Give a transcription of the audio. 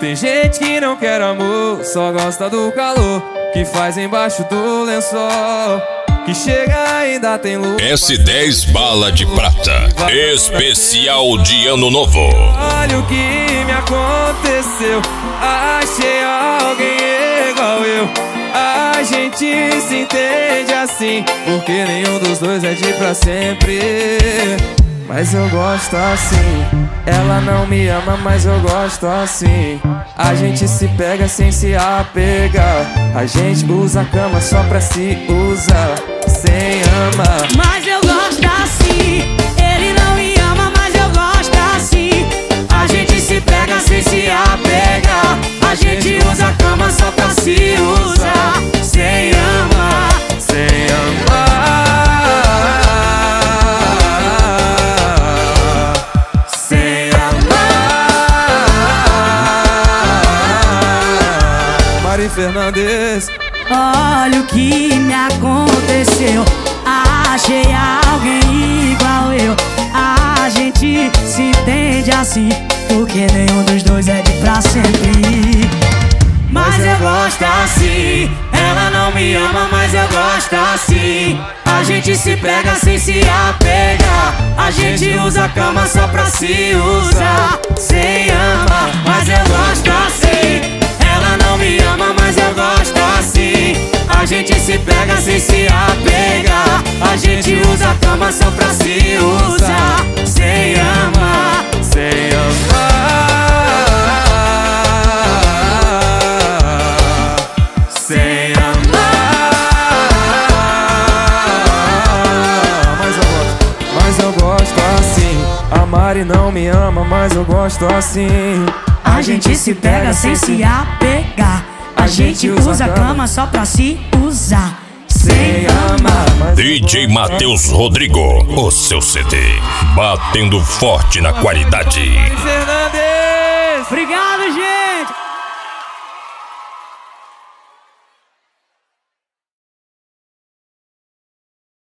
Tem gente que não quer amor, só gosta do calor que faz embaixo do lençol, que chega ainda tem luz. S10 bala de prata, especial de ano novo. Olha o que me aconteceu, achei alguém igual eu. A gente se entende assim, porque nenhum dos dois é de pra sempre. Mas eu gosto assim. Ela não me ama, mas eu gosto assim. A gente se pega sem se apegar. A gente usa a cama só pra se usar, sem amar. Mas eu gosto assim. Ele não me ama, mas eu gosto assim. A gente se pega sem se apegar. A gente usa a cama só pra se usar, sem amar, sem amar. Fernandes. Olha o que me aconteceu, achei alguém igual eu. A gente se entende assim, porque nenhum dos dois é de pra sempre. Mas eu gosto assim. Ela não me ama, mas eu gosto assim. A gente se pega sem se apegar. A gente usa a cama só pra se usar, sem amar. Mas eu gosto assim. Ela não me ama, mas eu gosto assim. A gente se pega sem se apegar. A gente usa a cama só pra se usar, sem amar, sem amar, sem amar. Mas eu gosto assim. A Mari não me ama, mas eu gosto assim. A gente se pega sem se apegar. A gente usa a cama só pra se usar, sem amar. DJ Matheus Rodrigo, o seu CD, batendo forte na qualidade. Fernandes.